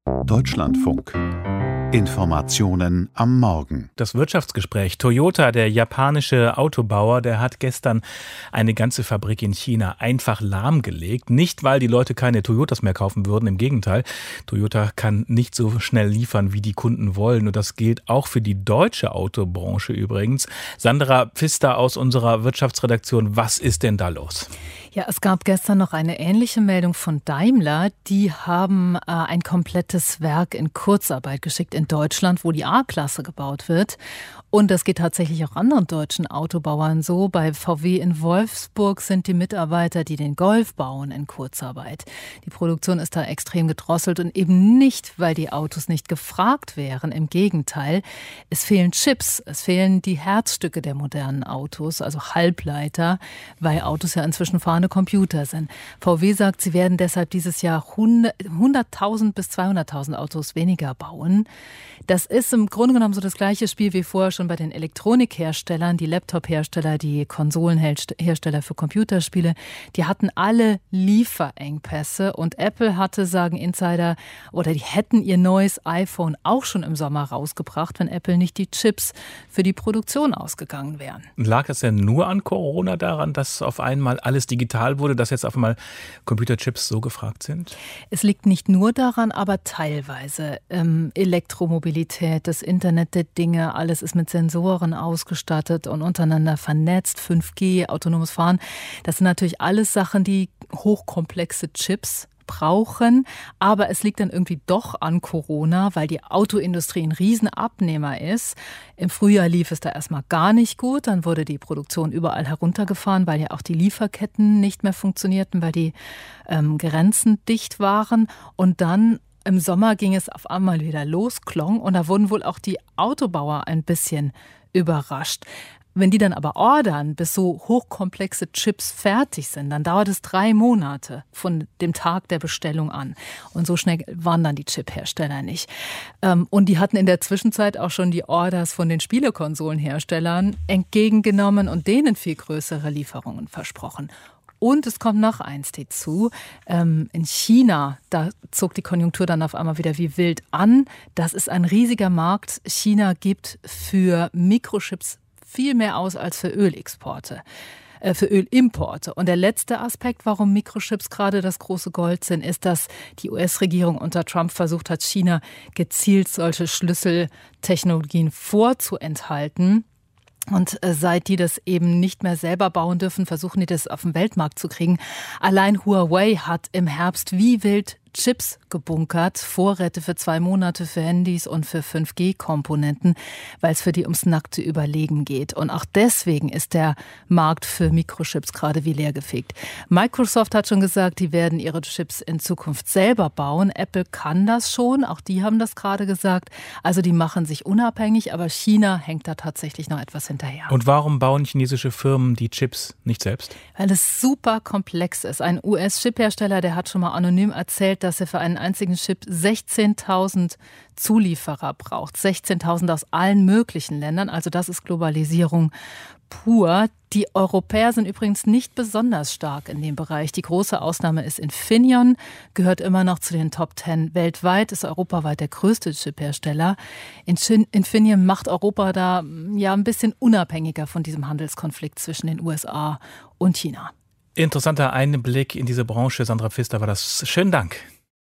Deutschlandfunk. Informationen am Morgen. Das Wirtschaftsgespräch. Toyota, der japanische Autobauer, der hat gestern eine ganze Fabrik in China einfach lahmgelegt. Nicht, weil die Leute keine Toyotas mehr kaufen würden, im Gegenteil. Toyota kann nicht so schnell liefern, wie die Kunden wollen. Und das gilt auch für die deutsche Autobranche übrigens. Sandra Pfister aus unserer Wirtschaftsredaktion, was ist denn da los? Ja, es gab gestern noch eine ähnliche Meldung von Daimler. Die haben ein komplettes Werk in Kurzarbeit geschickt in Deutschland, wo die A-Klasse gebaut wird. Und das geht tatsächlich auch anderen deutschen Autobauern so. Bei VW in Wolfsburg sind die Mitarbeiter, die den Golf bauen, in Kurzarbeit. Die Produktion ist da extrem gedrosselt und eben nicht, weil die Autos nicht gefragt wären. Im Gegenteil, es fehlen Chips, es fehlen die Herzstücke der modernen Autos, also Halbleiter, weil Autos ja inzwischen fahrende Computer sind. VW sagt, sie werden deshalb dieses Jahr 100.000 bis 200.000 Autos weniger bauen. Das ist im Grunde genommen so das gleiche Spiel wie vorher schon bei den Elektronikherstellern, die Laptop-Hersteller, die Konsolenhersteller für Computerspiele. Die hatten alle Lieferengpässe und Apple hatte, sagen Insider, oder die hätten ihr neues iPhone auch schon im Sommer rausgebracht, wenn Apple nicht die Chips für die Produktion ausgegangen wären. Lag es denn nur an Corona daran, dass auf einmal alles digital wurde, dass jetzt auf einmal Computerchips so gefragt sind? Es liegt nicht nur daran, aber teilweise. Elektromobilität, das Internet der Dinge, alles ist mit Sensoren ausgestattet und untereinander vernetzt, 5G, autonomes Fahren. Das sind natürlich alles Sachen, die hochkomplexe Chips brauchen, aber es liegt dann irgendwie doch an Corona, weil die Autoindustrie ein Riesenabnehmer ist. Im Frühjahr lief es da erstmal gar nicht gut, dann wurde die Produktion überall heruntergefahren, weil ja auch die Lieferketten nicht mehr funktionierten, weil die Grenzen dicht waren und dann im Sommer ging es auf einmal wieder los, klong, und da wurden wohl auch die Autobauer ein bisschen überrascht. Wenn die dann aber ordern, bis so hochkomplexe Chips fertig sind, dann dauert es 3 Monate von dem Tag der Bestellung an. Und so schnell waren dann die Chip-Hersteller nicht. Und die hatten in der Zwischenzeit auch schon die Orders von den Spielekonsolenherstellern entgegengenommen und denen viel größere Lieferungen versprochen. Und es kommt noch eins hinzu. In China, da zog die Konjunktur dann auf einmal wieder wie wild an. Das ist ein riesiger Markt. China gibt für Mikrochips viel mehr aus als für Ölexporte, für Ölimporte. Und der letzte Aspekt, warum Mikrochips gerade das große Gold sind, ist, dass die US-Regierung unter Trump versucht hat, China gezielt solche Schlüsseltechnologien vorzuenthalten. Und seit die das eben nicht mehr selber bauen dürfen, versuchen die das auf den Weltmarkt zu kriegen. Allein Huawei hat im Herbst wie wild Chips gebunkert, Vorräte für 2 Monate für Handys und für 5G-Komponenten, weil es für die ums nackte Überleben geht. Und auch deswegen ist der Markt für Mikrochips gerade wie leergefegt. Microsoft hat schon gesagt, die werden ihre Chips in Zukunft selber bauen. Apple kann das schon, auch die haben das gerade gesagt. Also die machen sich unabhängig, aber China hängt da tatsächlich noch etwas hinterher. Und warum bauen chinesische Firmen die Chips nicht selbst? Weil es super komplex ist. Ein US-Chiphersteller, der hat schon mal anonym erzählt, dass er für einen einzigen Chip 16.000 Zulieferer braucht. 16.000 aus allen möglichen Ländern. Also das ist Globalisierung pur. Die Europäer sind übrigens nicht besonders stark in dem Bereich. Die große Ausnahme ist Infineon, gehört immer noch zu den Top 10 weltweit, ist europaweit der größte Chiphersteller. Infineon macht Europa da ja ein bisschen unabhängiger von diesem Handelskonflikt zwischen den USA und China. Interessanter Einblick in diese Branche. Sandra Pfister war das. Schönen Dank.